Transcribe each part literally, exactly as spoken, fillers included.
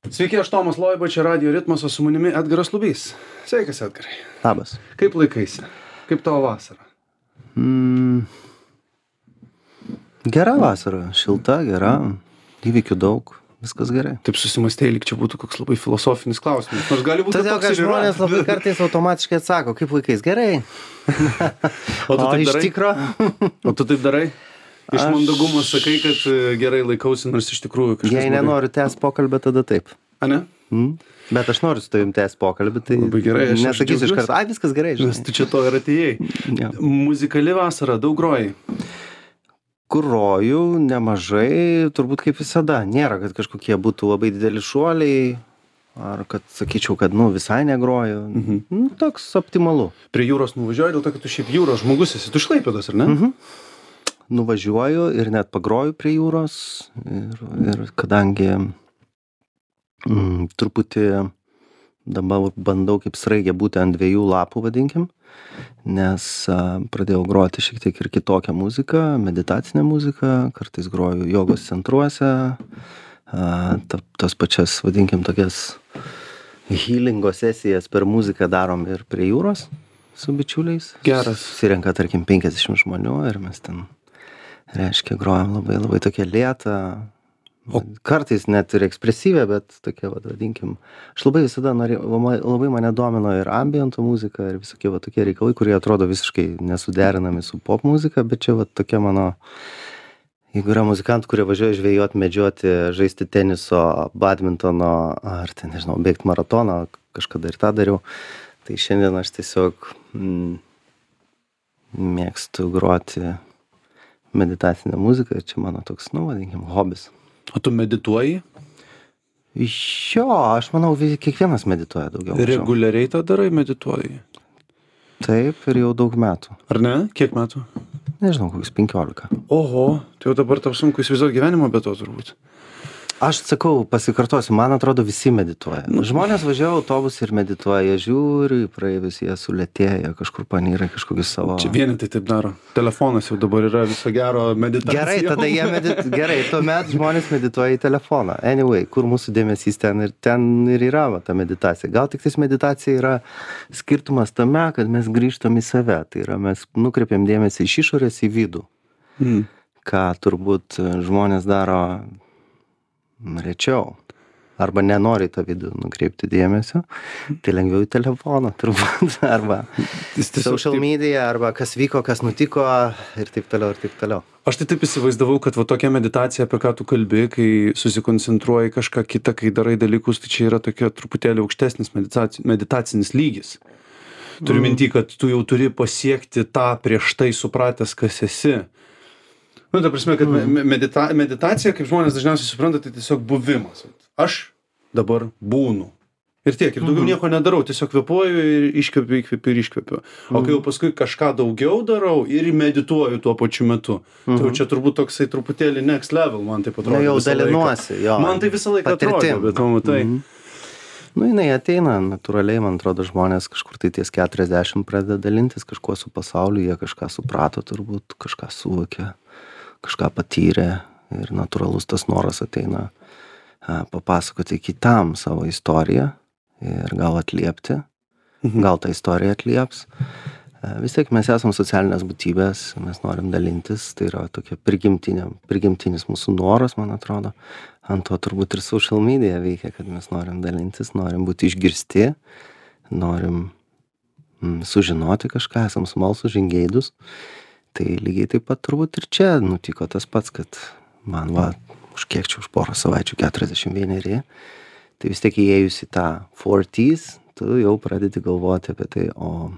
Sveiki, aš Tomas Loiba, čia Radio Ritmas, o su manimi Edgaras Lubys. Sveikas, Edgarai. Labas. Kaip laikaisi? Kaip tavo vasara? Mm, gera vasara, šilta, gera, įvykių daug, viskas gerai. Taip susimastėjai, lyg čia būtų koks labai filosofinis klausimas. Nors gali būti Todėl, kad žmonės labai kartais automatiškai atsako, kaip laikais, gerai. O tu O taip iš darai? tikro, O tu taip darai? Iš Aš- mandagumo sakai, kad e, gerai laikausi, nors iš tikrųjų kažkas... jei blogai. nenoriu tęs pokalbį, tada taip. A, ne? Mm? Bet aš noriu su tavim tęs pokalbį, tai Labai gerai, aš- aš nesakysiu iš džiaugiuosi. karto, ai viskas gerai, Nes žinai. tu čia to ir atėjai. Jo. Muzikali vasara, daug grojai. Kuroju nemažai, turbūt kaip visada. Nėra, kad kažkokie būtų labai dideli šuoliai, ar kad sakyčiau, kad nu visai negroju. Mhm. Nu, toks optimalu. Prie jūros nuvažiuoji dėl to, kad tu šiaip jūros žmogus esi. Tu iš Klaipėdos, ar ne? Mhm. Nuvažiuoju ir net pagroju prie jūros ir, ir kadangi mm, truputį dabar bandau kaip sraigė būti ant dviejų lapų, vadinkim, nes a, pradėjau groti šiek tiek ir kitokią muziką, meditacinę muziką, kartais groju jogos centruose, a, ta, tas pačias, vadinkim, tokias healingo sesijas per muziką darom ir prie jūros su bičiuliais. Geras. Susirenka, tarkim, penkiasdešimt žmonių ir mes ten reiškia, grojam labai, labai tokia lėta, O- kartais net ir ekspresyvė, bet tokia, va, vadinkim, aš labai visada norėjau, labai, labai mane domino ir ambiento muzika, ir visokie va tokie reikalai, kurie atrodo visiškai nesuderinami su pop muzika, bet čia va tokia mano, jeigu yra muzikantų, kurie važiuoja žvejoti, medžioti, žaisti teniso, badmintono, ar ten, nežinau, bėgti maratoną, kažkada ir tą dariau, tai šiandien aš tiesiog mm, mėgstu groti meditacinę muziką ir čia mano toks, nu, vadinkim, hobis. O tu medituoji? Jo, aš manau, vi- kiekvienas medituoja daugiau. mažiau. Reguliariai tą darai, medituoji? Taip, ir jau daug metų. Ar ne? Kiek metų? Nežinau, kokius penkiolika. Oho, tai jau dabar tau sunku įsivaizduoti gyvenimą be to turbūt. Aš sakau, pasikartosiu, man atrodo, visi medituoja. Žmonės važiuoja autobusą ir medituoja, jie žiūri į praeivius, jie sulėtėja, kažkur panyra kažkokius savo... Čia vienetai taip daro. Telefonas jau dabar yra viso gero meditacija. Gerai, tada jie medituoja. Gerai, tuomet žmonės medituoja į telefoną. Anyway, kur mūsų dėmesys ten ir ten ir yra va, ta meditacija. Gal tik tais meditacija yra skirtumas tame, kad mes grįžtam į save. Tai yra, mes nukreipiam dėmesį iš išorės į vidų. Mm. Ką turbūt žmonės daro rečiau. Arba nenori į tą vidų nukreipti dėmesio. Tai lengviau į telefoną turbūt. Arba Jis tiesiog social taip- media, arba kas vyko, kas nutiko ir taip toliau, ir taip toliau. Aš tai taip įsivaizdavau, kad va tokia meditacija, apie ką tu kalbi, kai susikoncentruoji kažką kitą, kai darai dalykus, tai čia yra tokia truputėlį aukštesnis meditaci- meditacinis lygis. Turiu minty, kad tu jau turi pasiekti tą prieš tai supratęs, kas esi. Nu, ta prasme, kad me- medita meditacija, kaip žmonės dažniausiai supranta, tai tiesiog buvimas. Aš dabar būnu. Ir tiek, ir daugiau nieko nedarau, tiesiog kvėpuoju ir iškvepiu, įkvepiu ir iškvepiu. O kai jau paskui kažką daugiau darau ir medituoju tuo pačiu metu, tai jau čia turbūt toksai truputėlį next level, man taip atrodo. Na jau visą laiką. dalinuosi, jo. Man tai visą laiką atrodo, Patirtim. bet tu matai. Mhm. Nu, jinai ateina natūraliai, man atrodo, žmonės kažkur tai ties keturiasdešimt pradeda dalintis kažkuo su pasauliu, jie kažką suprato turbūt, kažką suvokė, kažką patyrė ir natūralus tas noras ateina a, papasakoti kitam savo istoriją ir gal atliepti, Mhm. gal tą istoriją atlieps. A, vis tiek mes esam socialinės būtybės, mes norim dalintis, tai yra tokia prigimtinė, prigimtinis mūsų noras, man atrodo. Ant to turbūt ir social media veikia, kad mes norim dalintis, norim būti išgirsti, norim mm, sužinoti kažką, esam smalsūs, žingeidūs. Tai lygiai taip pat turbūt ir čia nutiko tas pats, kad man va, už kiek čia už porą savaičių keturiasdešimt vieneri, tai vis tiek įėjus į tą forties, tu jau pradedi galvoti apie tai, o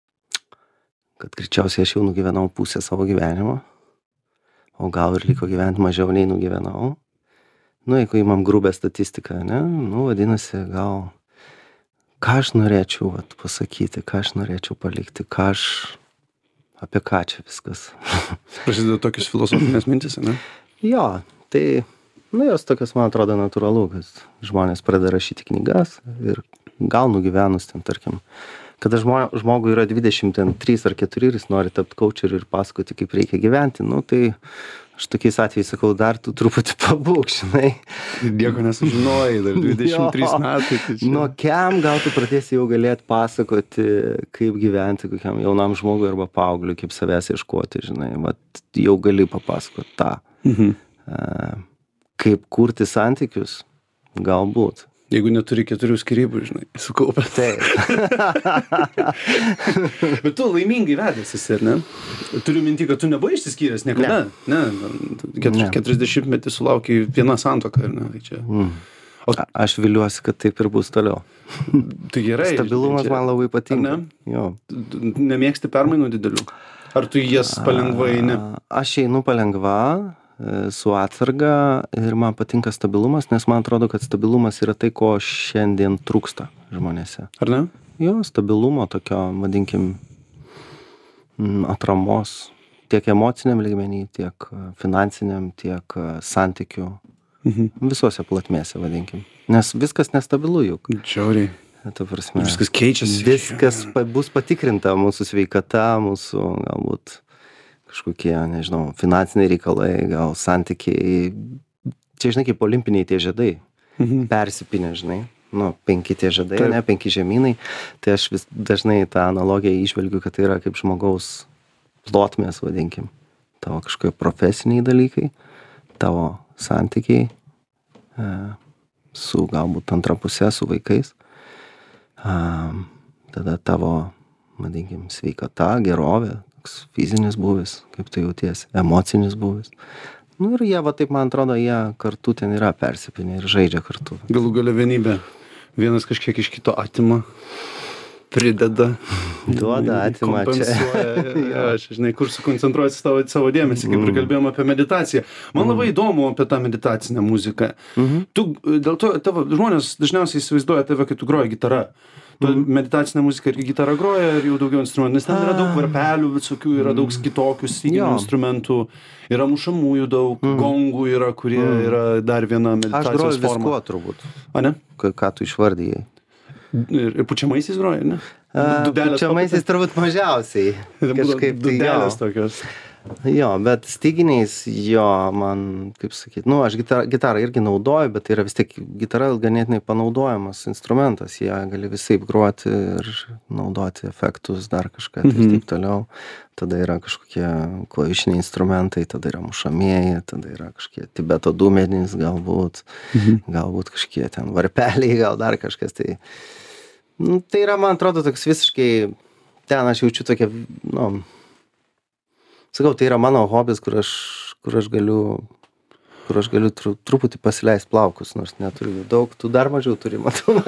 kad greičiausiai aš jau nugyvenau pusę savo gyvenimo, o gal ir liko gyventi mažiau nei nugyvenau. Nu, jeigu įmam grubę statistiką, ne, nu, vadinasi, gal ką aš norėčiau vat, pasakyti, ką aš norėčiau palikti, ką aš, apie ką čia viskas. Prasideda tokios filosofinės mintis, ne? Jo, tai, nu, jos tokios, man atrodo, natūralu, kad žmonės pradeda rašyti knygas ir gal nugyvenus ten, tarkim, kada žmo, žmogui yra dvidešimt trys ar keturi ir jis nori tapti coacheriu ir pasakoti, kaip reikia gyventi, nu, tai aš tokiais atvejais sakau, dar tu truputį pabūk, žinai. Nieko nesužinojai, dar dvidešimt trys metai. Tai čia... Nuo kiam gal tu pradėsi jau galėt pasakoti, kaip gyventi kokiam jaunam žmogui arba paaugliui, kaip savęs ieškoti, žinai. Vat jau gali papasakoti tą. Mhm. Uh, kaip kurti santykius, galbūt. Jeigu neturi keturių skyrybų, žinai, sukaupę. Taip. Bet tu laimingai vedęs esi, ar ne? Turiu minti, kad tu nebuvai išsiskyręs niekada. Ne. ne. keturiasdešimtmetį sulaukiai viena santuoka, ar ne? Tai čia... Mm. O... Aš viliuosi, kad taip ir bus toliau. Tai gerai. Stabilumas čia... man labai patinka. Ne? Jo. Nemėgsti permainų didelių? Ar tu jas palengva eini? Aš einu palengva, su atsarga ir man patinka stabilumas, nes man atrodo, kad stabilumas yra tai, ko šiandien trūksta žmonėse. Ar ne? Jo, stabilumo tokio, vadinkim, atramos tiek emociniam lygmenį, tiek finansiniam, tiek santykių. Mhm. Visose plotmėse, vadinkim. Nes viskas nestabilu juk. Žiauriai. Ta prasme, viskas keičiasi. Viskas bus patikrinta, mūsų sveikata, mūsų galbūt kažkokie, nežinau, finansiniai reikalai, gal santykiai. Čia, žinai, kaip olimpiniai tie žiedai. Mhm. Persipinę, žinai. Nu, penki tie žiedai, taip. Ne, penki žemynai. Tai aš vis dažnai tą analogiją išvelgiu, kad tai yra kaip žmogaus plotmės, vadinkim. Tavo kažkokie profesiniai dalykai, tavo santykiai e, su galbūt antra pusė, su vaikais. E, tada tavo, vadinkim, sveikata, gerovė, fizinis buvis, kaip tu jautiesi, emocinis buvis. Nu ir jie, va taip man atrodo, jie kartu ten yra persipinę ir žaidžia kartu. Galų galia vienybė. Vienas kažkiek iš kito atima, prideda. Duoda, atima čia. Ja, aš žinai, kur sukoncentruoti savo, savo dėmesį, kaip ir kalbėjom apie meditaciją. Man labai įdomu apie tą meditacinę muziką. Mhm. Tu, dėl to, tavo žmonės dažniausiai įsivaizduoja tave, kai tu groji gitara. Tu meditacinę muziką irgi gitara groja ir jau daugiau instrumentų, nes ten yra daug varpelių, visokių, yra daug kitokių styginių instrumentų, yra mušamųjų daug, mm. gongų yra, kurie mm. yra dar viena meditacijos forma. Aš groju viskuo turbūt. A, ne? Ką, ką tu išvardijai? Ir, ir pučiamaisiais groja, ne? A, pučiamaisiais turbūt mažiausiai. Kažkaip tai dudelės tokios. Jo, bet styginiais, jo, man, kaip sakyt, nu, aš gitarą, gitarą irgi naudoju, bet tai yra vis tiek gitara ganėtinai panaudojamas instrumentas, ją gali visaip groti ir naudoti efektus, dar kažką mm-hmm. ir taip toliau. Tada yra kažkokie klavišiniai instrumentai, tada yra mušamieji, tada yra kažkokie Tibeto dūmenys galbūt, mm-hmm. galbūt kažkokie ten varpeliai, gal dar kažkas. Tai, nu, tai yra, man atrodo, toks visiškai, ten aš jaučiu tokia, nu, sakau, tai yra mano hobis, kur aš, kur aš galiu, kur aš galiu tru, truputį pasileist plaukus, nors neturiu daug, tu dar mažiau turi, matau.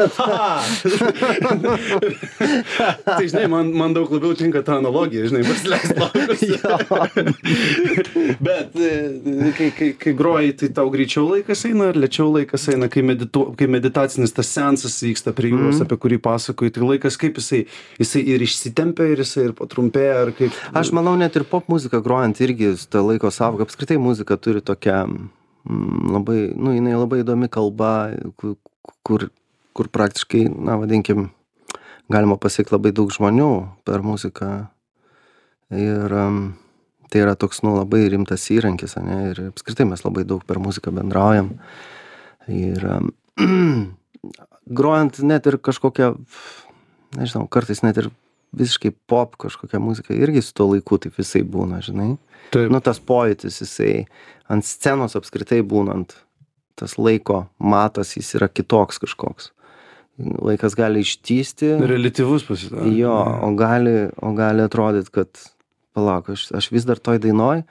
Tai, žinai, man, man daug labiau tinka ta analogija, žinai, pasileist plaukus. Bet, kai, kai, kai groji, tai tau greičiau laikas eina, ar lėčiau laikas eina, kai, meditu, kai meditacinis tas seansas vyksta prie jūros, mm. apie kurį pasakoji, tai laikas kaip jisai, jisai ir išsitempia, ir jisai ir patrumpėja, ar kaip... Aš manau, net ir pop muziką grojant irgi tą laiko savoką, apskritai muzika turi tokią labai, nu, jinai labai įdomi kalba, kur, kur praktiškai, na, vadinkim, galima pasiekti labai daug žmonių per muziką. Ir um, tai yra toks, nu, labai rimtas įrankis, ne, ir apskritai mes labai daug per muziką bendraujam. Ir um, grojant net ir kažkokią, nežinau, kartais net ir visiškai pop kažkokia muzika, irgi su tuo laiku taip visai būna, žinai. Taip. Nu, tas pojūtis, jisai ant scenos apskritai būnant, tas laiko matas, jis yra kitoks kažkoks. Laikas gali ištįsti. Reliatyvus pasidaro. Jo, o gali, o gali atrodyti, kad palauk, aš, aš vis dar toj dainoj.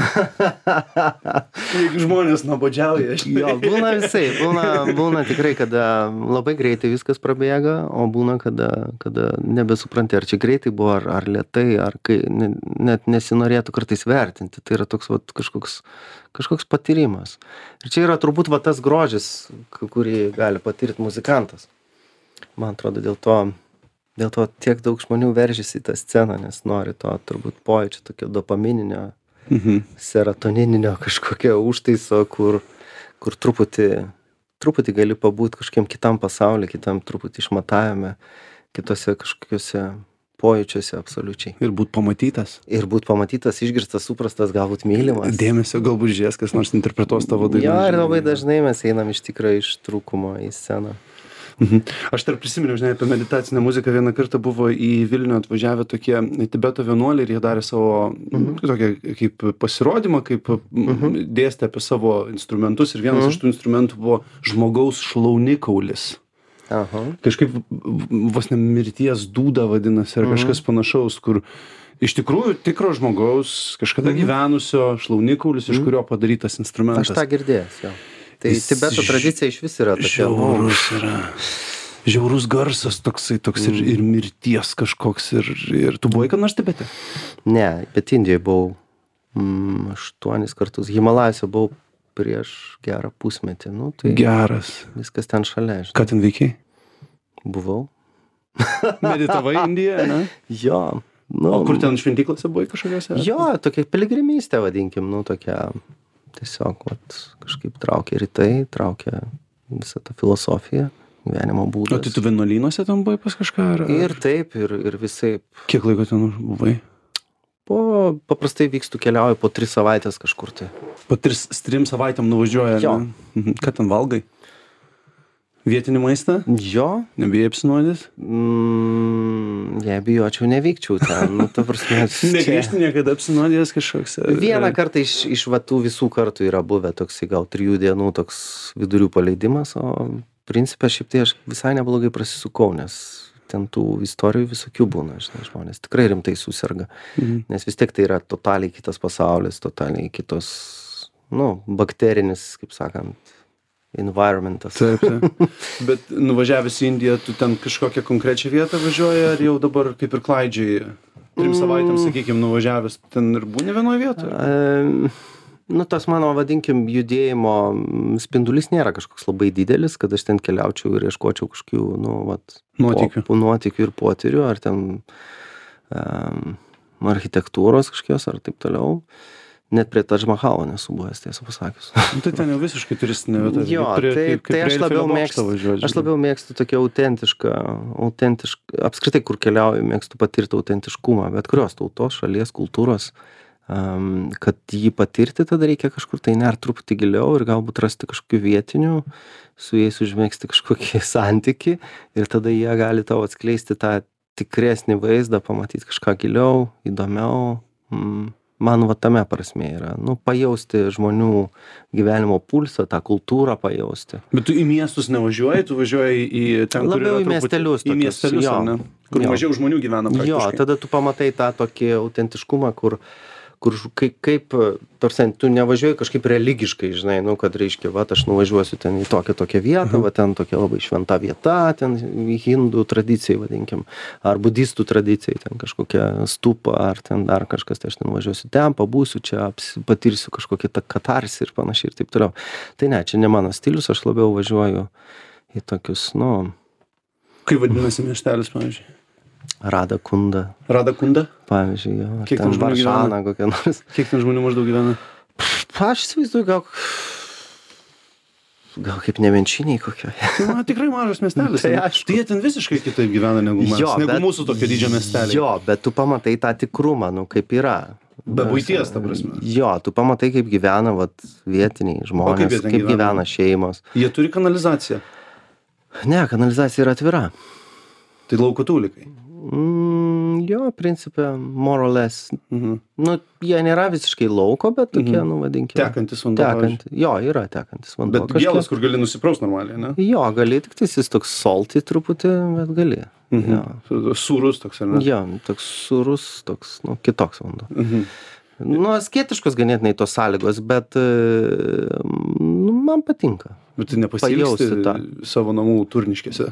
Jeigu žmonės nuobodžiauja. Jo, būna visai, būna, būna tikrai, kada labai greitai viskas prabėga, o būna, kada, kada nebesupranti, ar čia greitai buvo, ar, ar lėtai, ar kai, ne, net nesinorėtų kartais vertinti. Tai yra toks vat, kažkoks, kažkoks patyrimas. Ir čia yra turbūt va, tas grožis, kurį gali patirti muzikantas. Man atrodo, dėl to... Dėl to tiek daug žmonių veržiasi į tą sceną, nes nori to turbūt pojūčio tokio dopamininio, mhm. serotonininio kažkokio užtaiso, kur, kur truputį, truputį gali pabūt kažkokiam kitam pasauliu, kitam truputį išmatavime, kitose kažkokiuose pojūčiuose absoliučiai. Ir būt pamatytas. Ir būt pamatytas, išgirstas, suprastas, galbūt mylimas. Dėmesio galbūt žies, kas nors interpretuos tavo dainą. Jo, ir labai dažnai mes einam iš tikrųjų iš trūkumo į sceną. Mhm. Aš tarp prisiminiau, žinai, apie meditacinę muziką. Vieną kartą buvo į Vilnių atvažiavę tokie Tibeto vienuoliai ir jie darė savo mhm. tokią kaip pasirodymą, kaip mhm. dėstė apie savo instrumentus ir vienas mhm. iš tų instrumentų buvo žmogaus šlaunikaulis. Aha. Kažkaip vos ne mirties dūda vadinasi ar mhm. kažkas panašaus, kur iš tikrųjų tikro žmogaus, kažkada mhm. gyvenusio šlaunikaulis, mhm. iš kurio padarytas instrumentas. Aš tą girdėjęs, jo. Tai jis Tibeto tradicija iš vis yra tokia. Žiaurus yra. Žiaurus garsas toksai, toks ir, ir mirties kažkoks. Ir, ir tu buvai kad nors Tibete? Ne, bet Indijoje buvau mm, aštuonis kartus. Himalajuose buvau prieš gerą pusmetį. Nu, tai Geras. Viskas ten šalia. Žinai. Ką ten veikiai? Buvau. Meditavai Indijoje, ne? Jo. Nu, o kur ten šventyklose buvai kažkokiose? Jo, tokia piligrimystė vadinkim, nu tokia... Tiesiog vat, kažkaip traukia rytai, traukia visą tą filosofiją, gyvenimo būdas. O tai tu vienuolynuose tam buvai pas kažką? Ar, ar... Ir taip, ir, ir visaip. Kiek laiko ten buvai? Po, paprastai vykstu keliauju po tris savaitės kažkur tai. Po tris, trim savaitėm nuvažiuoja? Jo. Ne? Ką ten valgai? Vietinį maistą? Jo. Nebijai apsinuodys? Mm, jei bijočiau, nevykčiau ten. Nu, ta prasme, negrįžti niekada apsinuodėjęs kažkoks? Vieną kartą iš, iš va, tų visų kartų yra buvę toks, gal trijų dienų toks vidurių paleidimas, o principė šiaip tai aš visai neblogai prasisukau, nes ten tų istorijų visokių būna, žinai, žmonės tikrai rimtai susirga. Mhm. Nes vis tiek tai yra totaliai kitas pasaulis, totaliai kitos, nu, bakterinis, kaip sakant, environmentas. Taip, taip. Bet nuvažiavęs į Indiją, tu ten kažkokią konkrečią vietą važiuoji, ar jau dabar kaip ir klaidžiai? Trim savaitėm, sakykime, nuvažiavęs, ten ir būni vienoje vietoje? E, nu, tas mano, vadinkim, judėjimo spindulys nėra kažkoks labai didelis, kad aš ten keliaučiau ir ieškočiau kažkokių, nu, vat, nuotykių. Po, nuotykių ir potyrių, ar ten um, architektūros kažkokios, ar taip toliau. Net prie Tadž Mahalo nesu buvęs, tiesą pasakius. Tai ten jau visiškai turistinė vieta. Jo, prie, taip, kaip, kaip tai aš labiau, mėgstu, važiuoju, aš labiau mėgstu tokia autentišką, autentišką, apskritai, kur keliauju, mėgstu patirti autentiškumą, bet kurios tautos, šalies, kultūros, um, kad jį patirti, tada reikia kažkur tai nert truputį giliau ir galbūt rasti kažkokių vietinių, su jais užmėgsti kažkokį santykį ir tada jie gali tau atskleisti tą tikresnį vaizdą, pamatyti kažką giliau, įdomiau. Mm. Man va tame prasme yra, nu, pajausti žmonių gyvenimo pulsą, tą kultūrą pajausti. Bet tu į miestus nevažiuoji, tu važiuoji į ten, labiau kur yra į miestelius. Į miestelius, jo, ne? Kur jo. Mažiau žmonių gyvena praktiškai. Jo, tada tu pamatai tą tokį autentiškumą, kur, kur kaip, kaip tarsi, tu nevažiuoji kažkaip religiškai, žinai, nu, kad reiškia, va, aš nuvažiuosiu ten į tokią tokią vietą, mhm. va, ten tokia labai šventa vieta, ten hindų tradicijai, vadinkim, ar budistų tradicijai, ten kažkokia stupa, ar ten dar kažkas, tai aš ten važiuosiu ten, pabūsiu čia, patirsiu kažkokį tą katarsį ir panašiai ir taip toliau. Tai ne, čia ne mano stilius, aš labiau važiuoju į tokius, nu... Kaip vadinasi miestelis, pavyzdžiui? Rada Kunda. Rada Kunda? Pavyzdžiui, jo. Kiek ten žmonių gyvena? Kokia nors. Kiek ten žmonių maždaug gyvena? Aš įsivaizduoju, gal... Gal kaip Nemenčiniai kokie. Na, tikrai mažas miestelis. Tai aišku. Tai jie ten visiškai kitaip gyvena negu mes. Jo, negu bet, mūsų tokio dydžio miestelį. Jo, bet tu pamatai tą tikrumą, nu, kaip yra. Be buities, ta prasme. Jo, tu pamatai, kaip gyvena vat, vietiniai žmonės, kaip, kaip gyvena? gyvena šeimos. Jie turi kanalizaciją? Ne, kanalizacija yra atvira. Tai lauko tūlikai? Mm, jo, principė, more or less. Mhm. Nu, jie nėra visiškai lauko, bet tokie, mhm. nu, vadinkime. Tekantis vanduo. Tekantis, jo, yra tekantis vanduo. Bet gėlas, kur gali nusipraust normaliai, ne? Jo, gali, tik tai jis toks salty truputį, bet gali. Mhm. Jo. Sūrus toks, ar ne? Jo, toks sūrus, toks, nu, kitoks vanduo. Mhm. Nu, asketiškos ganėtinai tos sąlygos, bet nu, man patinka. Bet tai nepasilgsti savo namų Turniškėse?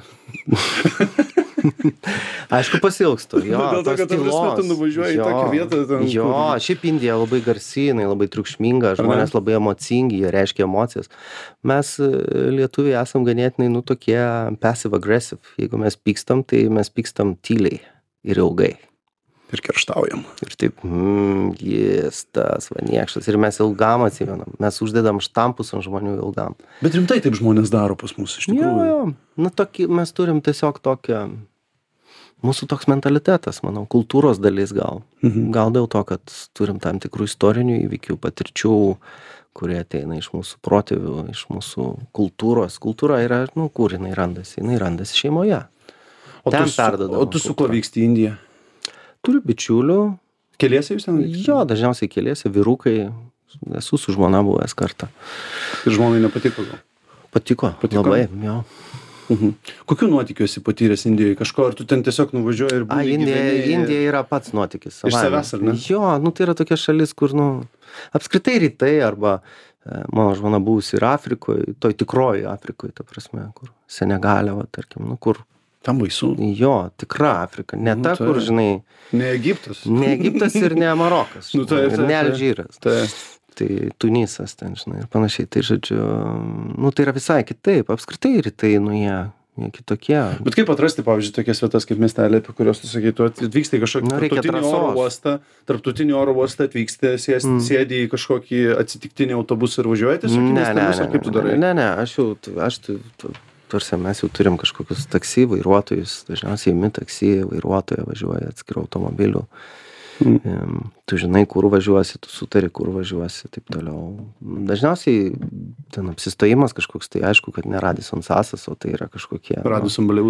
Aišku, pasilgstu. Jo, dėl to, kad tu nuvažiuoji į tokią vietą. Ten, jo, kur... šiaip Indija labai garsi, jinai labai triukšminga, žmonės labai emocingi, jie reiškia emocijas. Mes lietuviai esam ganėtinai, nu, tokie passive-aggressive. Jeigu mes pykstam, tai mes pykstam tyliai ir ilgai. Ir kerštaujam. Ir taip, mm, jis tas va niekšas. Ir mes ilgam atsimenam. Mes uždedam štampus ant žmonių ilgam. Bet rimtai taip žmonės daro pas mus, iš tikrųjų. Jo, jo. Nu, tokį, mes turim tiesiog tokią, mūsų toks mentalitetas, manau, kultūros dalis gal. Mhm. Gal dėl to, kad turim tam tikrų istorinių įvykių, patirčių, kurie ateina iš mūsų protėvių, iš mūsų kultūros. Kultūra yra, nu, kur jinai randasi? Jinai randasi šeimoje. O Ten tu, su, perduodama o tu su kuo kultūra. vyksti į Indiją? Turiu bičiulių. Keliese jūs ten? Jo, dažniausiai keliese, vyrukai. Esu su žmona buvęs kartą. Ir žmonai nepatiko gal? Patiko, Patiko? labai, jo. Mhm. Kokių nuotykių esi patyręs Indijoje? Kažko, ar tu ten tiesiog nuvažiuoji ir A, būni Indija, gyveni? Indija yra pats nuotykis. Iš savaime. savęs, ar ne? Jo, nu tai yra tokia šalis, kur, nu, apskritai rytai arba e, mano žmona buvusi ir Afrikoje, toj tikroji Afrikoje, ta prasme, kur Senegalė, va, tarkim, nu, kur, Tam baisu. jo, tikra Afrika, ne Nu, ta, tai- kur, žinai, Ne Egiptas. ne Egiptas ir ne Marokas, Nu, taip, žinai, ir taip, ne taip. Alžyras. Tai, Tai Tunisas ten, žinai, ir panašiai. Tai žodžiu, nu tai yra visai kitaip. Apskritai rytai, nu jie, jie kitokie. bet kaip atrasti, pavyzdžiui, tokias vietas kaip miestelė, apie kuriuos tu sakai, tu atvyksti į kažkokį Nu, reikia tarptautinį oro drąsos. uostą, tarptautinį oro uostą atvyksti, sėsti, Mm. sėdi į kažkokį atsitiktinį autobusą ir važiuoji tiesiog į Ne, ne, miestelius, ne, ar kaip tu darai? ne, ne, aš jau, aš, tu, tu, tarsi mes jau turim kažkokius taksi vairuotojus, dažniausiai imi taksi vairuotoją, važiuoja atskirų automobilių. Mm. Em, Tu žinai, kur važiuosi, tu sutari, kur važiuosi, taip toliau. Dažniausiai ten apsistojimas kažkoks, tai aišku, kad ne Radisson Sasas, o tai yra kažkokie. nu, Radus ambaliavų.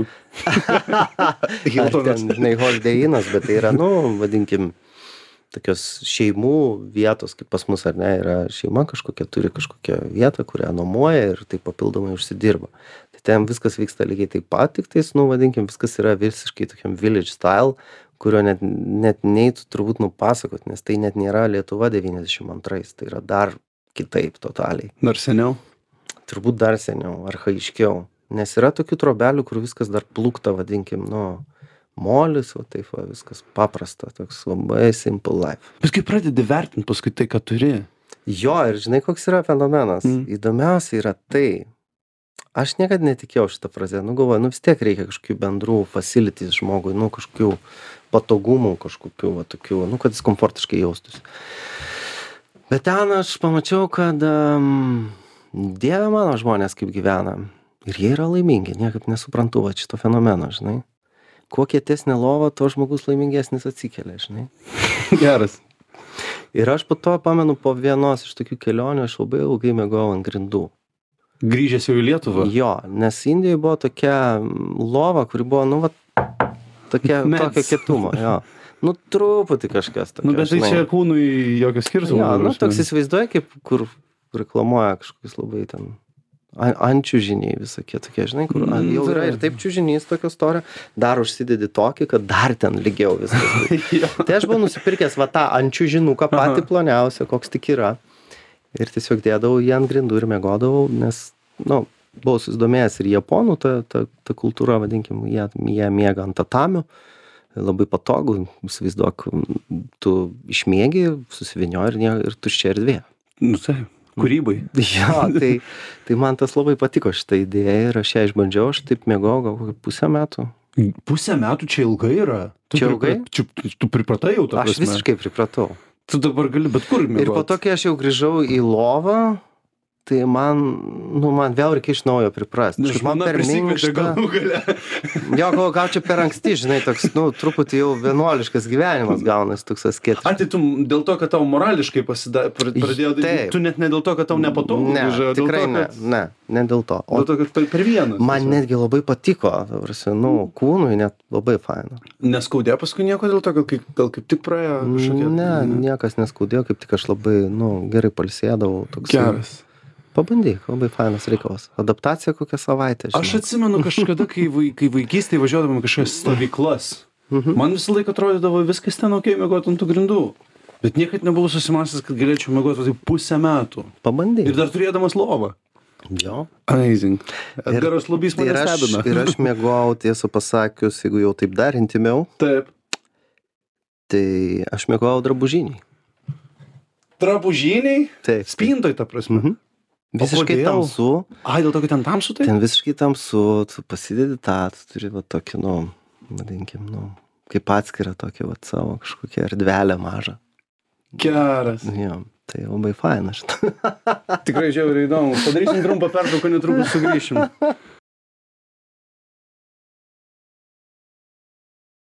Ar Hiltonas. ten, žinai, Holdeinas, bet tai yra, nu, vadinkim, tokios šeimų vietos, kaip pas mus, ar ne, yra šeima kažkokia, turi kažkokią vietą, kurią nuomoja ir tai papildomai užsidirba. Tai ten viskas vyksta lygiai taip pat, tik tais, nu, vadinkim, viskas yra visiškai tokiam village style, kurio net, net neitų turbūt nupasakot, nes tai net nėra Lietuva devyniasdešim antrais, tai yra dar kitaip totaliai. Dar seniau. Turbūt dar seniau, archaiškiau. Nes yra tokių trobelių, kur viskas dar plūkta, vadinkim, nu, molis, o taip, va, viskas paprasta, toks labai simple life. Bet kaip pradedi vertinti paskui tai, ką turi? Jo, ir žinai, koks yra fenomenas. Mm. Įdomiausia yra tai, aš niekada netikėjau šitą frazę, nu galvoju, nu vis tiek reikia kažkokių bendrų facilities žmogui, nu kažkokių patogumų, kažkokių, va, tokių, nu, kad jis komfortiškai jaustųsi. Bet ten aš pamačiau, kad um, Dieve mano žmonės kaip gyvena. Ir jie yra laimingi, niekaip nesuprantu va šito fenomeno, žinai. Kuo kietesnė lova, tuo žmogus laimingesnis atsikelia, žinai. Geras. Ir aš po to pamenu, po vienos iš tokių kelionių, aš labai ilgai mėgau ant grindų. Grįžęs jau į Lietuvą. Jo, nes Indijoje buvo tokia mm, lova, kuri buvo, nu, va, tokia, Meds. tokio kietumo, jo. Nu, truputį kažkas tokio, Nu, bet tai žinai. čia kūnui jokio skirtumo. Jo, nu, ta toks prasme. įsivaizduoja, kaip, kur reklamuoja kažkokius labai ten an- ančiužiniai visokie tokie, žinai, kur Mm, jau yra taip. ir taip čiužinys tokio storio, dar užsidedi tokį, kad dar ten lygiau viskas. Jo. Tai aš buvau nusipirkęs va tą ančiužinuką patį Aha. ploniausią, koks tik yra. Ir tiesiog dėdavau jį ant grindų ir mėgodavau, nes, nu, buvau susidomėjęs ir japonų, ta, ta, ta kultūra, vadinkim, jie, jie miega ant tatamių, labai patogu, įsivaizduok, tu išmiegi, susivinioji ir, nie- ir tuščia erdvė. Nu, taip. Kūrybai. Jo, tai, tai man tas labai patiko šitą idėją ir aš ją išbandžiau, aš taip mėgau gal kokį pusę metų. Pusę metų čia ilgai yra. Tu Čia pripra- ilgai? Čia, tu pripratai jau tą Aš visiškai pripratau. Tu dabar gali bet kur Ir miegot. po to, kai aš jau grįžau į lovą, tai man, nu, man vėl reikia iš naujo priprasti. Nes Kažkaip man žmona per prisikvietė minkšta. galų gale. Jo, gal, gal čia per anksti, žinai, toks, nu, truputį jau vienuoliškas gyvenimas gaunas, toks asketiškas. A, tai tu dėl to, kad tau morališkai pasida, pr- pradėjo daryti, Taip. tu net ne dėl to, kad tau nepatogu Ne, grįžai, o dėl tikrai to, ne, kad, ne, ne dėl to. O dėl to, kad per- per vienas. man tiesiog. netgi labai patiko, ta prasme, nu, kūnui net labai faina. Neskaudė paskui nieko dėl to, kad kai, gal kaip tik praėjo kažkokie. Ne, niekas neskaudėjo, kaip tik aš labai, nu, gerai palsėdavau. Toks, Geras. Pabandyk, labai fainas reikalas. Adaptacija kokią savaitę. Aš atsimenu kažkada, kai, vai, kai vaikystėje važiuodavom į kažkokias stovyklas. Mhm. Man visą laiką atrodydavo, viskas ten ok mėgoti ant tų grindų. Bet niekad nebuvau susimąstęs, kad galėčiau mėgoti tai pusę metų. Pabandyk. Ir dar turėdamas lovą. Jo. Amazing. Edgaras Lubys mane ir aš, stebina. ir aš mėgau, tiesą pasakius, jeigu jau taip dar intimiau, Taip. tai aš mėgau drabužiniai. Drabužiniai? Taip. Spintoj, ta prasme. Mhm. Visiškai kodėl? tamsu, Ai, dėl to, kad ten tamsu tai? ten visiškai tamsu, tu pasidedi tą, tu turi va tokį, nu, vadinkim, nu, kaip atskirą tokį va savo kažkokią erdvelę mažą. Geras. Jo, tai labai faina šitą. Tikrai žiauriai įdomu. Padarysim trumpą pertrauką, netrukus sugrįšim.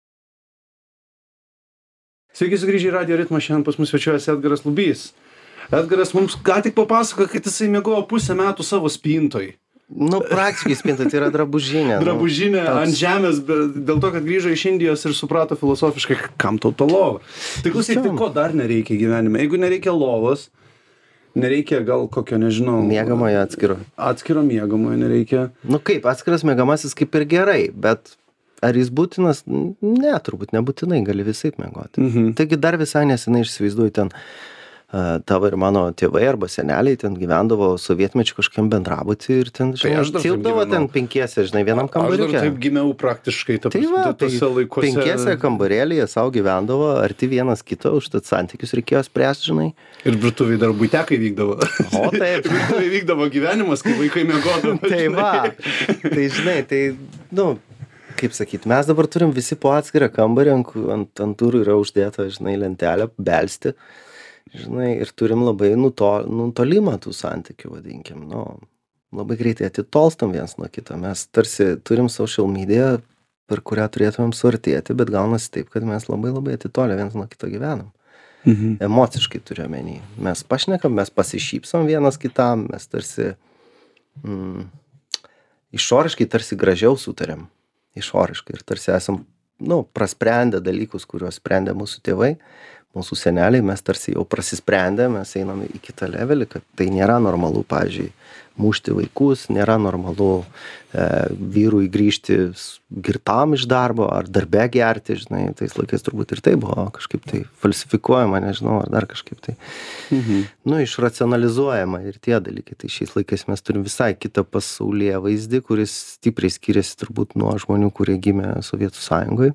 Sveiki sugrįžę į Radio ritmą, šiandien pas mus svečiuojasi Edgaras Lubys. Edgaras mums ką tik papasakojo, kad jisai miegojo pusę metų savo spintoj. Nu, praktiškai spinta, tai yra drabužinė. Drabužinė nu, ant žemės, dėl to, kad grįžo iš Indijos ir suprato filosofiškai, kam tau to lova. Tai klausyk, tai ko dar nereikia gyvenime? Jeigu nereikia lovos, nereikia gal kokio, nežinau... Miegamojo atskiro. Atskiro miegamojo nereikia. Nu kaip, atskiras miegamasis kaip ir gerai, bet ar jis būtinas? Ne, turbūt nebūtinai, gali visaip miegoti. Mhm. Taigi dar visai nesenai išsivaizduoju ten uh, tavo ir mano tėvai arba seneliai ten gyvendavo sovietmečiu kažkokiam bendrabuty ir ten, žinai, aš dar taip tilpdavo gyvenau. ten penkiese, žinai, vienam Aš dar kambariuke. taip gimiau praktiškai, ta Tai va, prasme, tai tose laikuose. penkiese kambarėlyje savo gyvendavo, arti vienas kito, užtat santykius reikėjo spręsti, žinai. Ir virtuviai dar buitekai vykdavo. O taip. Virtuviai vykdavo gyvenimas, kai vaikai miegodavo. Tai va, tai žinai, tai, nu, kaip sakyt, mes dabar turim visi po atskirą kambarį, ant, ant, ant durų yra uždėta, žinai, lentelė, belsti, žinai, ir turim labai nuto, nutolimą tų santykių, vadinkim, nu, labai greitai atitolstam vienas nuo kito, mes tarsi turim social media, per kurią turėtumėm suartėti, bet gaunasi taip, kad mes labai labai atitolę vienas nuo kito gyvenam. Mhm. Emociškai turiu omeny. Mes pašnekam, mes pasišypsom vienas kitam, mes tarsi mm, išoriškai tarsi gražiau sutariam. Išoriškai ir tarsi esam, nu, prasprendę dalykus, kuriuos sprendė mūsų tėvai, mūsų seneliai, mes tarsi jau prasisprendę, mes einam į kitą levelį, kad tai nėra normalu, pavyzdžiui, mušti vaikus, nėra normalu e, vyrui grįžti girtam iš darbo ar darbe gerti, žinai, tais laikais turbūt ir tai buvo kažkaip tai falsifikuojama, nežinau, ar dar kažkaip tai, Mhm. nu, išracionalizuojama ir tie dalykai. Tai šiais laikais mes turim visai kitą pasaulyje vaizdį, kuris stipriai skiriasi turbūt nuo žmonių, kurie gimė Sovietų Sąjungoje.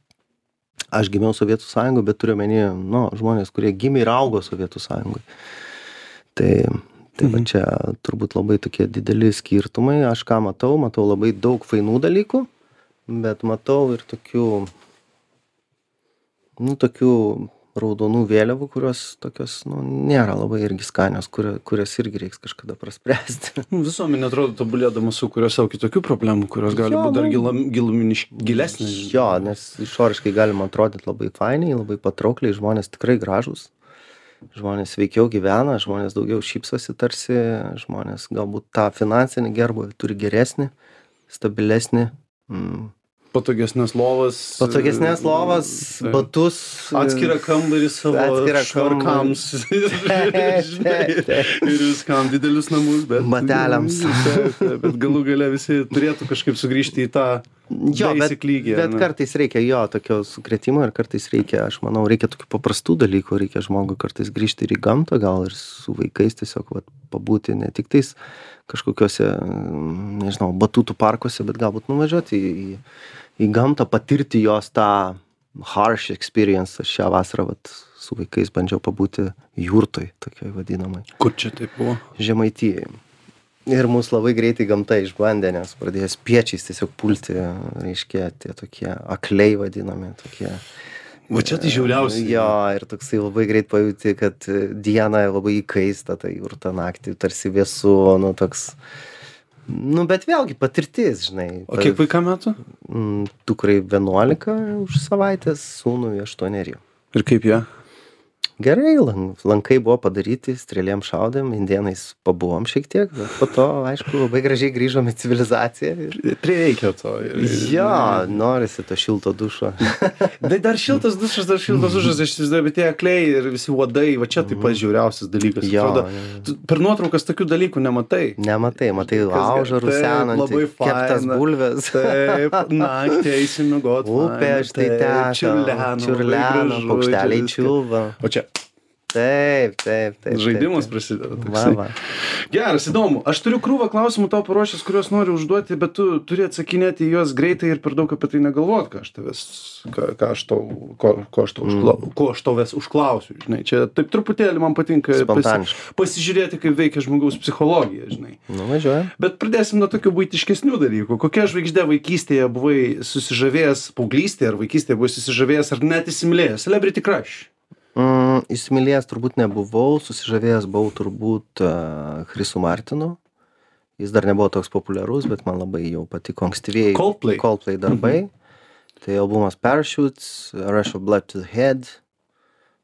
Aš gimiau Sovietų Sąjungoje, bet turiu omeny, nu, žmonės, kurie gimė ir augo Sovietų Sąjungoje. Tai, tai va čia turbūt labai tokie dideli skirtumai. Aš ką matau, matau labai daug fainų dalykų, bet matau ir tokių, nu, tokių raudonų vėliavų, kurios tokios, nu, nėra labai irgi skanios, kurio, kurias irgi reiks kažkada praspręsti. Visuomenė atrodo tobulėdama sukuria savo kitokių problemų, kurios gali Jo, būti dar nu. gilam, giluminiš, gilesnės. Jo, nes išoriškai galima atrodyti labai fainiai, labai patraukliai, žmonės tikrai gražūs. Žmonės veikiau gyvena, žmonės daugiau šypsosi tarsi, žmonės galbūt tą finansinį gerbuvį turi geresnį, stabilesnį. Mm. Patogesnės lovas. Patogesnės lovas, Taip. batus. Atskirą kambarį savo Atskirą švarkams. Žinai, ir viskam didelius namus, bet... Bateliams. Taip, taip, bet galų gale visi turėtų kažkaip sugrįžti į tą Jo, bet, basic lygį. bet ne? kartais reikia jo tokio sukrėtimo ir kartais reikia, aš manau, reikia tokių paprastų dalykų, reikia žmogui kartais grįžti ir į gamtą, gal ir su vaikais tiesiog vat, pabūti ne tik tais kažkokiuose, nežinau, batutų parkuose, bet galbūt nuvažiuoti į, į, į gamtą, patirti jos tą harsh experience. Aš šią vasarą vat, su vaikais bandžiau pabūti jurtoj, tokioj vadinamai, Kur čia taip buvo? Žemaitijoj. Ir mus labai greitai gamta išbandė, nes pradėjo spiečiais tiesiog pulti, reiškia, tie tokie akliai vadinami, tokie. Va čia tai žiauriausia. Jo, ir toksai labai greit pajuti, kad dieną labai įkaista, tai jurta naktį tarsi vėsu, nu toks, nu bet vėlgi patirtis, žinai. O kiek vaikam metų? Mm, Dukrai vienuolika už savaitės, sūnui aštuoneri. Ir kaip jie? Gerai, lan- lankai buvo padaryti, strėlėm šaudėm, indėnais pabuvom šiek tiek, bet po to, aišku, labai gražiai grįžom į civilizaciją. Ir... Prireikia to. Ir, ir- Jo, norisi to šilto dušo. Tai dar šiltas dušas, dar šiltas dušas, aš įsivaizduoju, bet tie akliai ir visi uodai, va čia taip pat žiauriausias dalykas. Jo, Atrodo, jo, jo. tu per nuotraukas tokių dalykų nematai. Nematai, matai Kas- laužą taip, rusenantį, labai keptas faina. bulves. Taip, naktį eisim miegot. Upė štai teka, čiurlena, čiurlena, paukšteliai čiulba. O čia Taip, taip, taip. žaidimas taip, prasideda. taip. Va, toksai. va. Geras, įdomu. Aš turiu krūvą klausimų tau paruošęs, kuriuos noriu užduoti, bet tu turi atsakinėti į juos greitai ir per daug apie tai negalvot, ką aš tavęs, ką, ką aš tau, ko, ko aš tau, užkla, ko aš tavęs užklausiu, žinai. Čia taip truputėlį man patinka Spontaniškai. pasižiūrėti, kaip veikia žmogaus psichologija, žinai. Nu, važiuojam. Bet pradėsim nuo tokių buitiškesnių dalykų. Kokia žvaigždė vaikystėje buvai susižavėjęs, paauglystėje ar vaikystėje buvai susižavėjęs ar net įsimylėjęs? Celebrity crush. Mm, įsimylėjęs turbūt nebuvau, susižavėjęs buvau turbūt uh, Chrisu Martinu. Jis dar nebuvo toks populiarus, bet man labai jau patiko ankstyvieji Coldplay. Coldplay darbai. Mhm. Tai albumas Parachutes, Rush of Blood to the Head.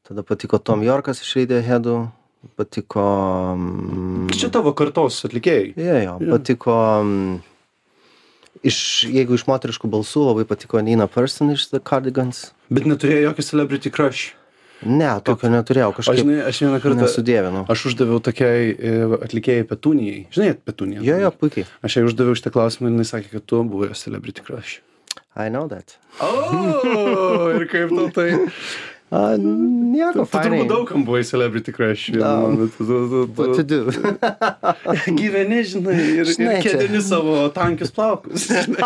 tada patiko Tom Yorkas iš Radiohead'ų, patiko... Mm, Čia tavo kartos atlikėjai. jo, jo, patiko... Mm, iš, jeigu iš moteriškų balsų, labai patiko Nina Persson iš The Cardigans. Bet neturėjo jokio celebrity crush. Ne, tokio neturėjau, Aš, kažkaip žinai, aš vieną kartą nesudėvinau. aš uždaviau tokiai e, atlikėjai Petunijai. Žinai, Petuniją? Jo, jo, puikiai. Aš jai uždaviau šitą klausimą ir jinai sakė, kad tu buvai jos celebrity crush. I know that. O, ir kaip tau tai? A, nieko, Tu fainai. turbūt daugam buvai celebrity crush. vienu No. momentu. Tu- tu- tu- What to do? Gyveni, žinai, ir, Žinai, ir čia- kėdini savo tankius plaukus.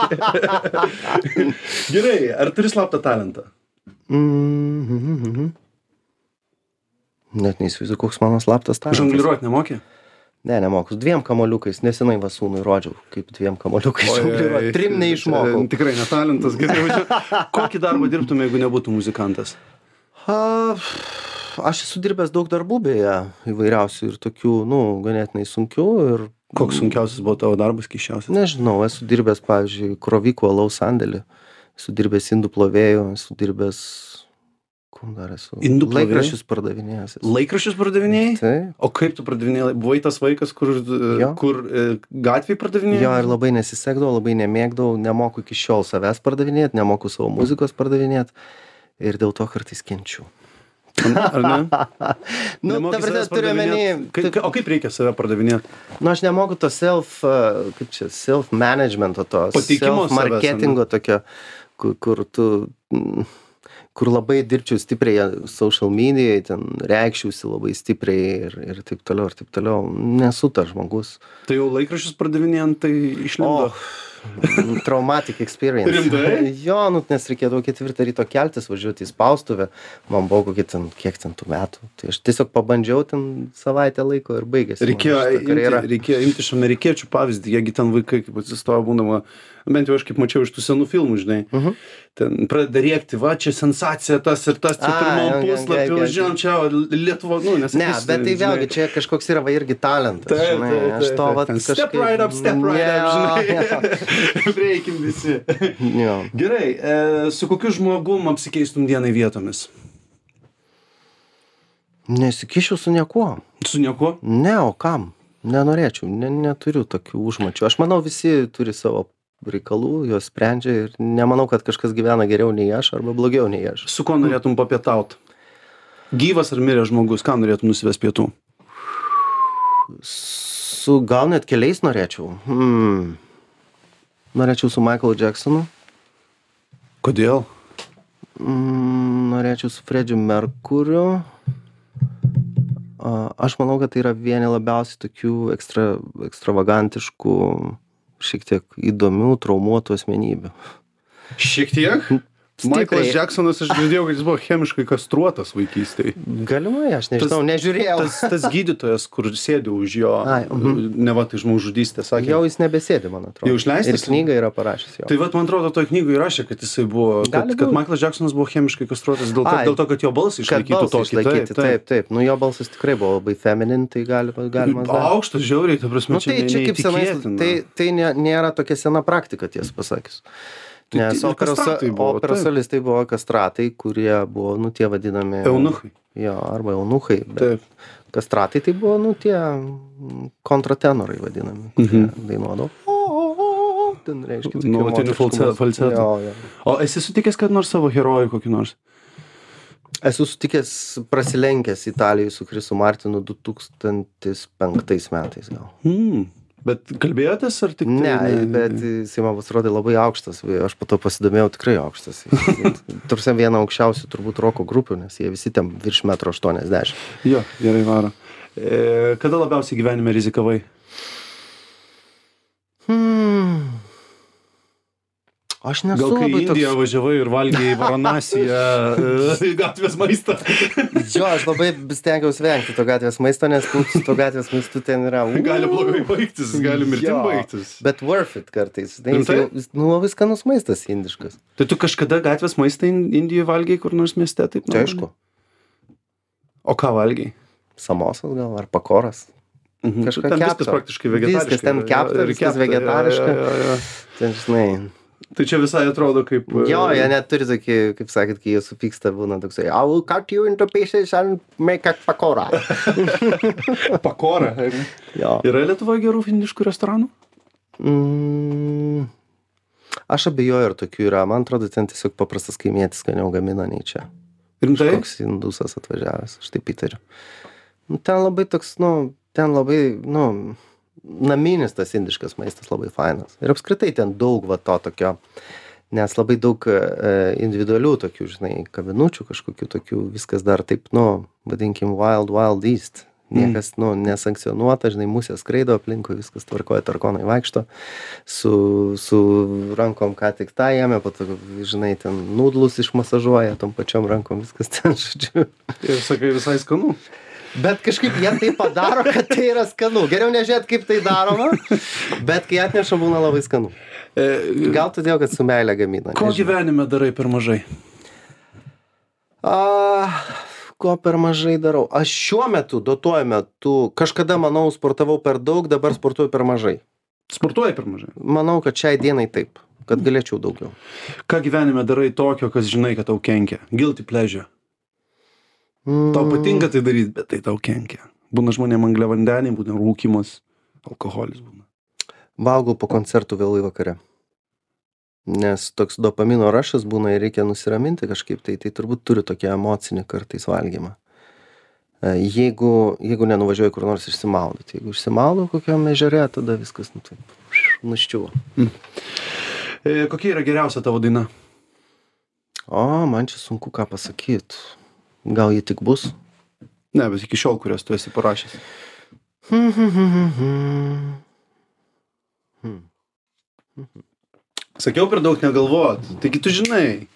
Gerai, ar turi slaptą talentą? Mhm. Net neįsivaizduoju, koks mano slaptas talentas. Žongliruot nemokė? Ne, nemoku. Dviem kamoliukais. Nesenai va sūnui rodžiau, kaip dviem kamoliukais žongliruot. Trim neišmokau. Čia Tikrai netalentas. Gerai, važiuoju. Kokį darbą dirbtum, jeigu nebūtų muzikantas? A, aš esu dirbęs daug darbų beje, įvairiausių ir tokių, nu, ganėtinai sunkių ir... Koks sunkiausias buvo tavo darbas, keisčiausias? Nežinau, esu dirbęs, pavyzdžiui, krovikų alaus sandėlį. Esu dirbęs indų plovėjų, esu dirbęs... Kur dar esu? Indų plovėju? Laikraščius pardavinėjęs. esu. Laikraščius pardavinėjai? Taip. O kaip tu pardavinėjai? Buvai tas vaikas, kur, Jo. kur e, gatvėj pardavinėjai? Jo, ir labai nesisekdavau, labai nemėgdavau, nemoku iki šiol savęs pardavinėti, nemoku savo muzikos pardavinėti ir dėl to kartais kenčiu. Ar ne? Nu, Nemoki ta prasme, savęs turiu omeny, pardavinėt? Kai- kai- O kaip reikia save pardavinėti? nu, aš nemoku to self, uh, kaip čia, self-managemento, to Pateikimo savęs, self-marketingo tokio, kur, kur tu, mm, kur labai dirbčiau stipriai social medijai, ten reikščiausi labai stipriai ir, ir taip toliau, ir taip toliau. Nesu tas žmogus. Tai jau laikraščius pardavinėjant, tai išlindo. O, traumatic experience. Rimtai? Jo, nu, nes reikėdavo ketvirtą ryto keltis, važiuoti į spaustuvę. Man buvo kokie ten, kiek ten tų metų. Tai aš tiesiog pabandžiau ten savaitę laiko ir baigėsi. mano Reikėjo šita imti, karjera. reikėjo imti iš amerikiečių pavyzdį, jiegi ten vaikai, kaip atsistoja būdama, bent jau aš kaip mačiau iš tų senų filmų, žinai, Mhm. ten pradeda rėkti, va, čia sensacija, tas ir tas, čia Ai, pirmam ok, puslapį, ok, ok. žinom, čia Lietuva, nu, nes... Ne, bet tai vėlgi čia kažkoks yra va irgi talentas. Taip, žinai, taip, aš taip, to taip. vat Ten step kažkaip- right up, step right up, žinai. Jo, Reikim visi. jo. Gerai, e, su kokiu žmogum apsikeistum dienai vietomis? Nesikišiu su niekuo. Su niekuo? Ne, o kam? Nenorėčiau, ne, neturiu tokių užmačių. Aš manau, visi turi savo reikalų, juos sprendžia ir nemanau, kad kažkas gyvena geriau nei aš arba blogiau nei aš. Su kuo norėtum papietaut? Gyvas ar miręs žmogus, ką norėtum nusivest pietų? Su gal net keliais norėčiau. Hmm. Norėčiau su Michaelu Jacksonu. Kodėl? Mm, norėčiau su Fredžiu Merkuriu. A, Aš manau, kad tai yra vieni labiausiai tokių ekstra, ekstravagantiškų, šiek tiek įdomių, traumuotų asmenybių. Šiek tiek? Michaelas Jacksonas, aš girdėjau, kad jis buvo chemiškai kastruotas vaikystėje. Galimai, aš nežinau, Tas- nežiūrėjau. Tas, tas gydytojas, kur sėdi už jo, Ai, mhm. ne va tai žmogžudystė, sakė. Jau jis nebesėdi, man atrodo. Jau išleistas? Ir knygą yra parašęs jo. Tai vat, man atrodo, toj knygoj rašė, kad jisai buvo, kad, Gali kad būt. Michaelas Jacksonas buvo chemiškai kastruotas dėl to, Ai, dėl to kad jo balsą Kad išlaikytų balsą tokį. išlaikyti, taip, taip. Nu, jo balsas tikrai buvo labai feminin, tai galima, galima. Aukštas, žiauriai, ta prasme, Nu, čia, tai ne- čia kaip senais, neįtikėtina. tai, tai ne, nėra tokia sena praktika, tiesą pasakius. Tai- Nes tai ir operos, kastratai buvo, operos taip. solistai buvo kastratai, kurie buvo, nu, tie vadinami... Eunuchai. Jo, arba eunuchai. Bet Taip. kastratai tai buvo, nu, tie mm, kontratenorai vadinami, kurie dainuodavo. O, o, o, o, ten reiškia. tokį Nuolatiniu moteriškumą. falcetu. Jo, jo. O esi sutikęs, kad nors savo herojų kokį nors? Esu sutikęs prasilenkęs Italijai su Krisu Martinu du tūkstantis penktais metais gal. Hmm. Bet kalbėjotės ar tik... Ne, tai, bet jisai man pasirodė labai aukštas. Aš po to pasidomėjau, tikrai aukštas. Tursi viena aukščiausių turbūt roko grupių, nes jie visi ten virš metro aštuoniasdešimt. Jo, gerai varo. E, kada labiausiai gyvenime rizikavai? Hmm. Aš nesu Gal kai į labai Indiją toks... važiavai ir valgiai į Varanasiją e, gatvės maistą? Jo, aš labai stengiausi vengti to gatvės maisto, nes nu, su to gatvės maistu ten yra... Gali blogai baigtis, gali mirtim Jo, baigtis. Bet worth it kartais. Tai jis Rimtai? jau- jis- Nu, labai skanus maistas indiškas. Tai tu kažkada gatvės maistą In- Indijoje valgiai kur nors mieste, taip? Tai aišku, O ką valgiai? samosas gal, ar pakoras. Mhm. Kažką Ten kepto. viskas praktiškai vegetariška. Viskas ten yra, kepta, ir viskas kepta, vegetariška. jo, jo, jo. Ten, žinai, Tai čia visai atrodo kaip... Jo, jie net turi tokį, kaip sakėt, kai jie supyksta, būna toksai, I will cut you into pieces and make a pakora. Pakora. Jo. Yra Lietuvoje gerų indiškų restoranų? Mm, aš abejoju, ar tokių yra. Man atrodo, ten tiesiog paprastas kaimietis skaniau gamina nei čia. Rimtai? Koks indusas atvažiavęs, aš taip įtariu. Nu, ten labai toks, nu, ten labai, nu, naminis tas indiškas maistas labai fainas. Ir apskritai ten daug va to tokio, nes labai daug e, individualių tokių, žinai, kavinučių kažkokių tokių, viskas dar taip, nu, vadinkim, wild, wild east. Niekas, mm. nu, nesankcionuota, žinai, musės skraido aplinkui, viskas tvarkoja, tarkonai vaikšto, su, su rankom ką tik tą jame, po to, žinai, ten nudlus išmasažuoja tom pačiom rankom, viskas ten, žodžiu. Ir sakai, visai skanu. Bet kažkaip jie tai padaro, kad tai yra skanu. Geriau nežiūrėt, kaip tai daroma, bet kai atneša, būna labai skanu. Gal todėl, kad su meile gamina. Ko gyvenime darai per mažai? A, ko per mažai darau? Aš šiuo metu, duotuoju metu, kažkada, manau, sportavau per daug, dabar sportuoju per mažai. Sportuoji per mažai? Manau, kad šiai dienai taip, kad galėčiau daugiau. Ką gyvenime darai tokio, kas žinai, kad tau kenkia? Guilty pleasure. Tau patinka tai daryti, bet tai tau kenkia. Būna žmonėm angliavandeniai, būna rūkymas, alkoholis būna. Valgau po koncertų vėlai vakare. Nes toks dopamino rašas būna ir reikia nusiraminti kažkaip, tai tai turbūt turi tokį emocinį kartais valgymą. Jeigu, jeigu nenuvažiuoju kur nors išsimaudyti, jeigu išsimaudau kokiam ežere, tada viskas nu, taip, nuščiuvo. Mm. E, kokia yra geriausia tavo daina? O, man čia sunku ką pasakyti. Gal jį tik bus? Ne, bet iki šiol, kurias tu esi parašęs. Sakiau per daug negalvot. Taigi tu žinai.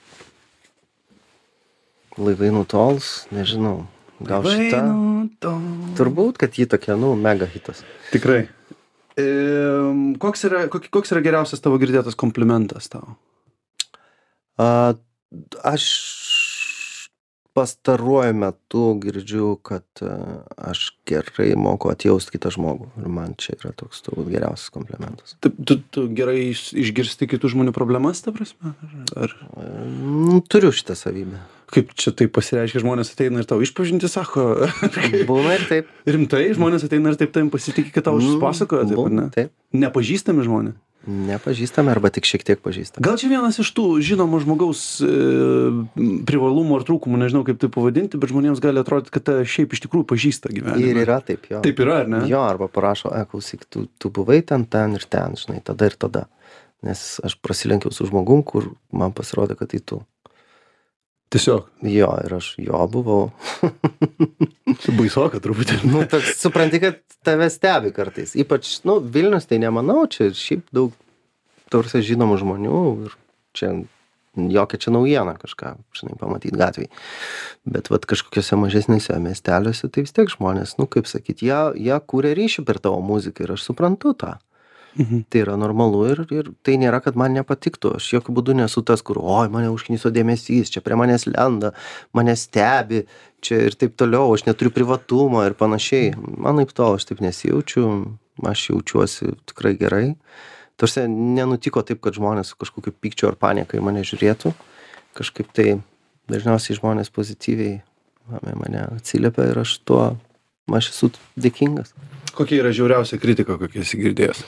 Laivai nutols, nežinau. Gal Laivai šita? nutols. Turbūt, kad jį tokia, nu, mega hitas. Tikrai. E, koks, yra, kok, koks yra geriausias tavo girdėtas komplimentas tavo? A, aš pastaruoju metu girdžiu, kad aš gerai moku atjausti kitą žmogų. Ir man čia yra toks turbūt geriausias komplimentas. Tu, tu, tu gerai išgirsti kitų žmonių problemas, ta prasme? Ar... Turiu šitą savybę. Kaip čia taip pasireiškia, žmonės ateina ir tau išpažinti, sako? Būna ir taip. Rimtai, žmonės ateina ir taip tam pasitikė, kad tau pasakoja, taip, Būna, ne? taip. Nepažįstami žmonės? Nepažįstame arba tik šiek tiek pažįstame. Gal čia vienas iš tų žinomo žmogaus e, privalumų ar trūkumų, nežinau kaip tai pavadinti, bet žmonėms gali atrodyti, kad ta šiaip iš tikrųjų pažįsta gyvenimą. Ir yra taip, jo. Taip yra, ar ne? Jo, arba parašo, e, klausyk, tu, tu buvai ten, ten ir ten, žinai, tada ir tada. Nes aš prasilenkiau su žmogum, kur man pasirodė, kad tai tu. Tiesiog. Jo, ir aš jo buvau. Baisoka truputį. Nu, toks, supranti, kad tave stebi kartais. Ypač, nu, Vilnius tai nemanau, čia šiaip daug tarsi žinomų žmonių ir čia jokia čia naujiena kažką, žinai, pamatyti gatvėj. Bet vat kažkokiuose mažesnėse miesteliuose, tai vis tiek žmonės, nu, kaip sakyt, jie, jie kūrė ryšį per tavo muziką ir aš suprantu tą. Mhm. Tai yra normalu ir, ir tai nėra, kad man nepatiktų. Aš jokių būdų nesu tas, kur, oi, mane užkniso dėmesys, čia prie manęs lenda, mane stebi, čia ir taip toliau, aš neturiu privatumo ir panašiai. Man taip to, aš taip nesijaučiu, aš jaučiuosi tikrai gerai. Tarsi nenutiko taip, kad žmonės su kažkokiu pykčiu ar paniekai mane žiūrėtų. Kažkaip tai dažniausiai žmonės pozityviai mane atsiliepia ir aš tuo, aš esu dėkingas. Kokia yra žiauriausia kritika, kokia esi girdėjęs?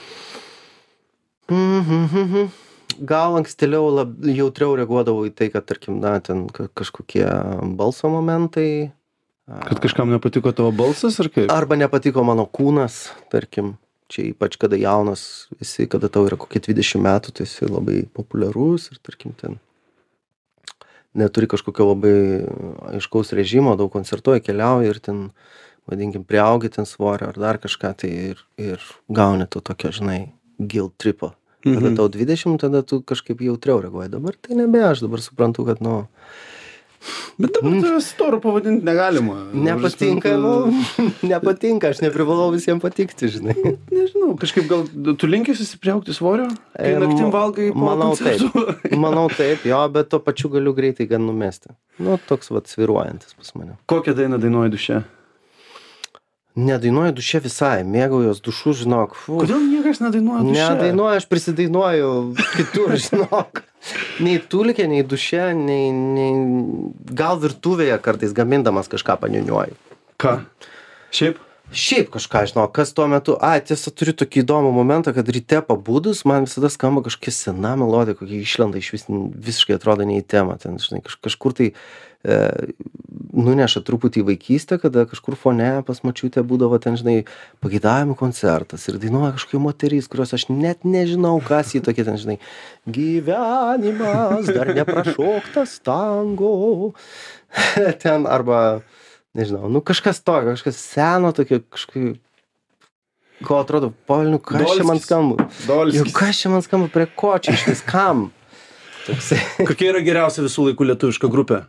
Mhm. Gal ankstėliau lab, jautriau reaguodavau į tai, kad, tarkim, na, ten kažkokie balso momentai. Kad kažkam nepatiko tavo balsas, ar kaip? Arba nepatiko mano kūnas, tarkim. Čia ypač, kada jaunas, visi, kada tau yra kokie dvidešimt metų, tai esi labai populiarus ir, tarkim, ten neturi kažkokio labai aiškaus režimo, daug koncertuoji, keliauji ir ten, vadinkim, priaugi ten svorio ar dar kažką, tai ir, ir gauni to tokio, žinai, guilt tripo. Kada tau dvidešimt, tada tu kažkaip jautriau reaguoji. Dabar tai nebe, aš dabar suprantu, kad, nu... Bet dabar mm. tavęs storu pavadinti negalima. Nepatinka, nu, nepatinka, aš neprivalau visiems patikti, žinai. Nežinau, kažkaip gal tu linkęs priaugti svorio, kai e, naktim valgai po manau koncertų? Taip, manau taip, jo, bet to pačiu galiu greitai gan numesti. Nu, toks vat sviruojantis pas mane. Kokią dainą dainuoji duše? Nedainuoju duše visai, mėgaujuos dušu, žinok. Uf. Kodėl niekas nedainuoja duše? Nedainuoju, aš prisidainuoju kitur, žinok. Nei tulkė, nei duše, nei, nei... Gal virtuvėje kartais gamindamas kažką paniuniuoju. Ką? Šiaip? Šiaip kažką, žinok, kas tuo metu... A, tiesa, turiu tokį įdomų momentą, kad ryte pabudus man visada skamba kažkokia sena melodija, kokia išlenda iš vis, visiškai atrodo ne į temą. Ten, žinai, kaž, kažkur tai e, nuneša truputį į vaikystę, kada kažkur fone pas močiutę būdavo ten, žinai, pageidavimų koncertas ir dainuoja kažkokia moteris, kurios aš net nežinau, kas jį tokie ten, žinai, gyvenimas dar neprašoktas tango. Ten arba... Nežinau, nu kažkas tokio, kažkas seno tokio, kažkaip, ko atrodo, Paulinu, kas Dolskis. Čia man skamba? Dolskis. Jau, kas čia man skamba, prie ko čia iš vis kam? Toksai. Kokia yra geriausia visų laikų lietuviška grupė?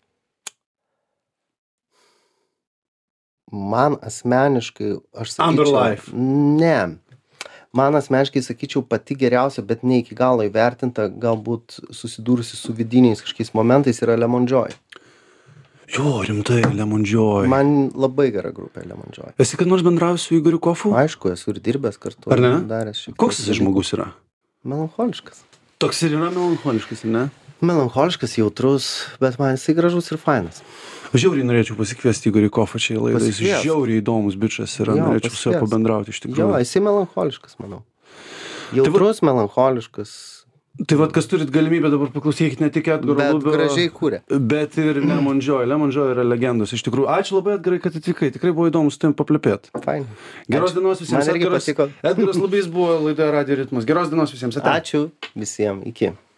Man asmeniškai, aš sakyčiau... Underlife. Ne. Man asmeniškai sakyčiau pati geriausia, bet ne iki galo įvertinta, galbūt susidūrusi su vidiniais kažkokiais momentais yra Lemon Joy. Jo, rimtai, Lemon Joy. Man labai gera grupė Lemon Joy. Esi kad nors bendravęs su Igoriu Kofu? Aišku, esu ir dirbęs kartu. Ar ne? Daręs šiek tiek Koks jis žmogus yra? Melancholiškas. Toks ir yra melancholiškas, ne? Melancholiškas, jautrus, bet man jisai gražus ir fainas. Žiauriai norėčiau pasikviesti Igorį Kofą čia į laidą. Jis Pasikviest. žiauriai įdomus bičas yra, Jo, norėčiau su juo pasikviest. pabendrauti iš Jo, tikrųjų. jisai melancholiškas, manau. Jautrus, melancholiškas, Tai vat, kas turit galimybę dabar paklausykit ne tik Edgaro bet Lubio, gražiai kūrė. bet ir Lemon Joy. Lemon Joy yra legendos iš tikrųjų. Ačiū labai, Edgarai, kad atvykai. Tikrai buvo įdomu su tavim paplepėt. Fain. Geros Ačiū. dienos visiems. Man irgi Edgaras, patiko. Edgaras Lubys buvo laidoje Radio Ritmas. Geros dienos visiems. Ate. Ačiū visiems. Iki.